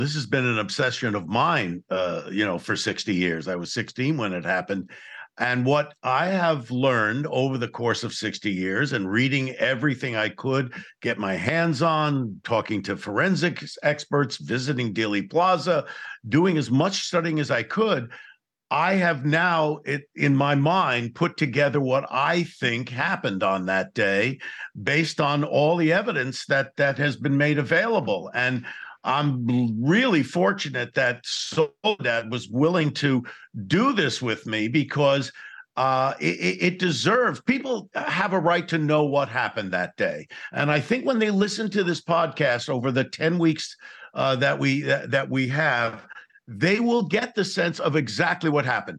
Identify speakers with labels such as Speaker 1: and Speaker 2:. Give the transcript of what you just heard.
Speaker 1: This has been an obsession of mine, for 60 years. I was 16 when it happened. And what I have learned over the course of 60 years and reading everything I could get my hands on, talking to forensics experts, visiting Dealey Plaza, doing as much studying as I could, I have now, in my mind, put together what I think happened on that day based on all the evidence that has been made available. And I'm really fortunate that Soledad was willing to do this with me because it deserves. People have a right to know what happened that day, and I think when they listen to this podcast over the 10 weeks that we have, they will get the sense of exactly what happened.